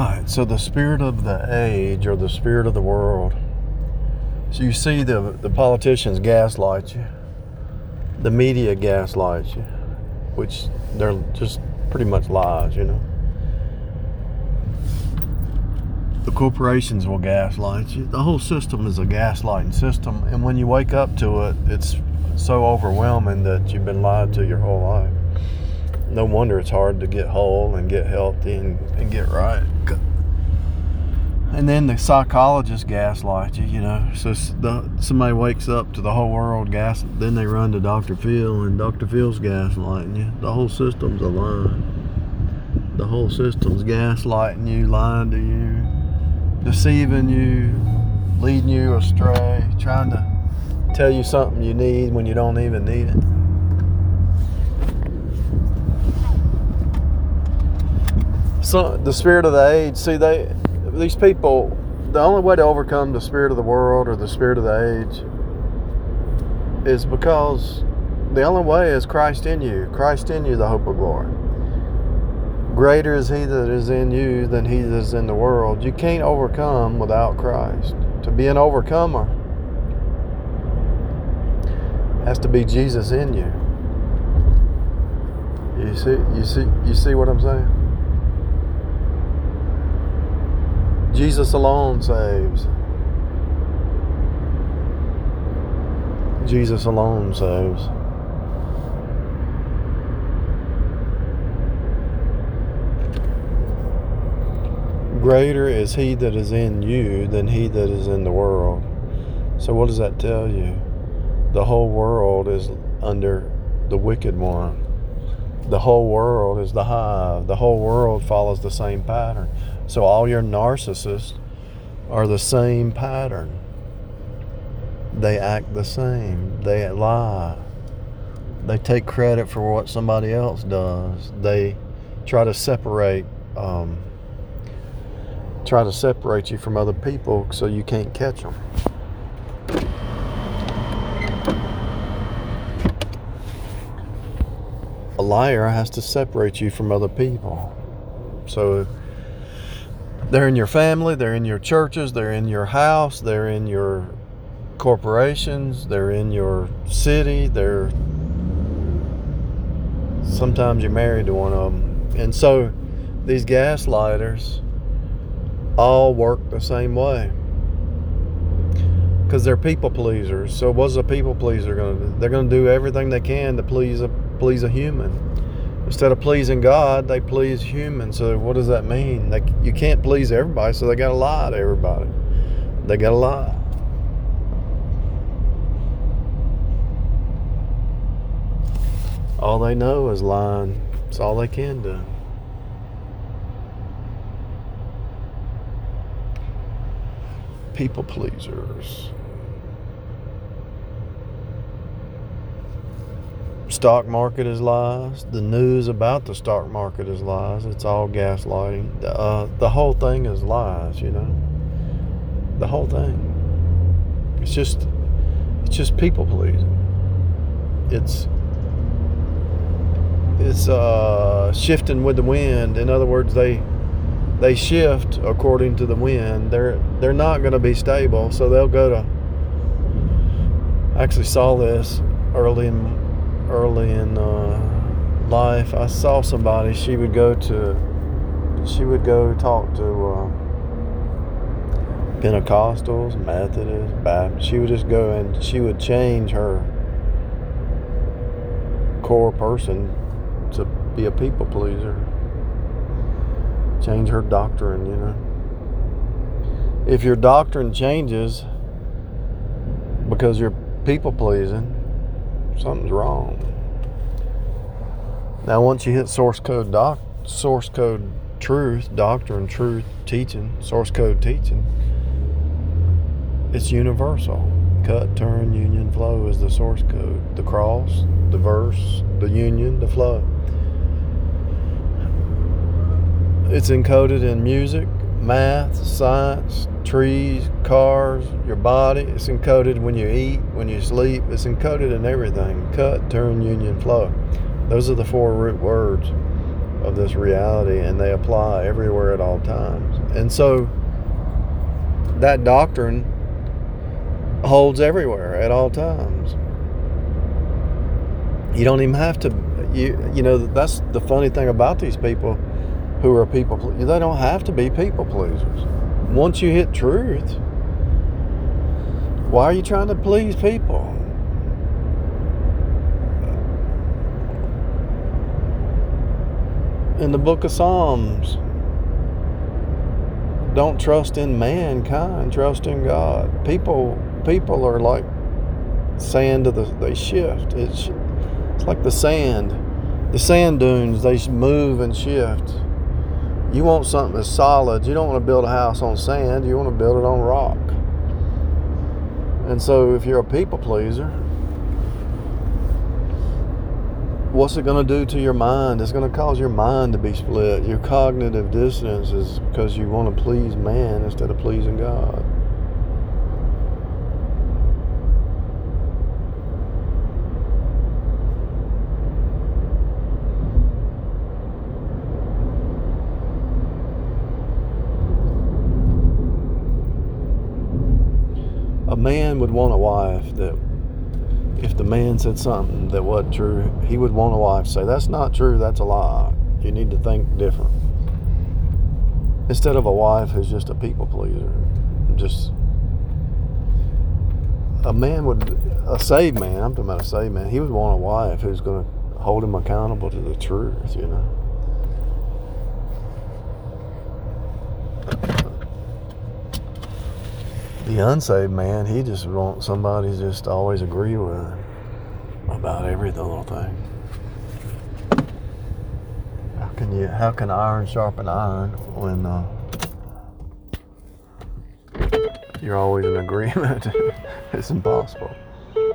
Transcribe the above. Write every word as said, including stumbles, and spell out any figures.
Right, so the spirit of the age or the spirit of the world. So you see the the politicians gaslight you. The media gaslights you, which they're just pretty much lies, you know. The corporations will gaslight you. The whole system is a gaslighting system, and when you wake up to it, it's so overwhelming that you've been lied to your whole life. No wonder it's hard to get whole and get healthy and, and get right. And then the psychologists gaslight you, you know. So the, somebody wakes up to the whole world gas, then they run to Doctor Phil, and Doctor Phil's gaslighting you. The whole system's a lie. The whole system's gaslighting you, lying to you, deceiving you, leading you astray, trying to tell you something you need when you don't even need it. So the spirit of the age, see, they these people, the only way to overcome the spirit of the world or the spirit of the age is because the only way is Christ in you. Christ in you, the hope of glory. Greater is he that is in you than he that is in the world. You can't overcome without Christ. To be an overcomer has to be Jesus in you. You see, you see, you see what I'm saying? Jesus alone saves. Jesus alone saves. Greater is he that is in you than he that is in the world. So what does that tell you? The whole world is under the wicked one. The whole world is the hive. The whole world follows the same pattern. So all your narcissists are the same pattern. They act the same. They lie. They take credit for what somebody else does. They try to separate, um, try to separate you from other people so you can't catch them. A liar has to separate you from other people. So they're in your family, they're in your churches, they're in your house, they're in your corporations, they're in your city, they're sometimes you're married to one of them. And so these gaslighters all work the same way because they're people pleasers. So what's a people pleaser going to do? They're going to do everything they can to please a please a human. Instead of pleasing God, they please humans. So what does that mean? They, you can't please everybody, so they got to lie to everybody. They got to lie. All they know is lying. It's all they can do. People pleasers. Stock market is lies. The news about the stock market is lies. It's all gaslighting. Uh, the whole thing is lies, you know. The whole thing. It's just, it's just people pleasing. It's, it's uh, shifting with the wind. In other words, they, they shift according to the wind. They're, they're not going to be stable, so they'll go to. I actually saw this early in. Early in uh, life, I saw somebody. She would go to, she would go talk to uh, Pentecostals, Methodists, Baptists. She would just go and she would change her core person to be a people pleaser. Change her doctrine, you know. If your doctrine changes because you're people pleasing, something's wrong. Now, once you hit source code doc, source code truth, doctrine, truth, teaching, source code teaching, it's universal. Cut, turn, union, flow is the source code. The cross, the verse, the union, the flow. It's encoded in music, math, science, trees, cars, your body. It's encoded when you eat, when you sleep. It's encoded in everything. Cut, turn, union, flow. Those are the four root words of this reality, and they apply everywhere at all times. And so that doctrine holds everywhere at all times. You don't even have to, you you know, that's the funny thing about these people who are people, they don't have to be people pleasers. Once you hit truth, why are you trying to please people? In the book of Psalms, don't trust in mankind, trust in God. People people are like sand to the, they shift. It's, it's like the sand. The sand dunes, they move and shift. You want something that's solid. You don't want to build a house on sand. You want to build it on rock. And so if you're a people pleaser, what's it going to do to your mind? It's going to cause your mind to be split. Your cognitive dissonance is because you want to please man instead of pleasing God. A man would want a wife that, if the man said something that wasn't true, he would want a wife to say, that's not true, that's a lie. You need to think different. Instead of a wife who's just a people pleaser. Just a man would, a saved man, I'm talking about a saved man, he would want a wife who's going to hold him accountable to the truth, you know. The unsaved man, he just wants somebody to just always agree with him about every little thing. How can you? How can iron sharpen iron when uh, you're always in agreement? It's impossible.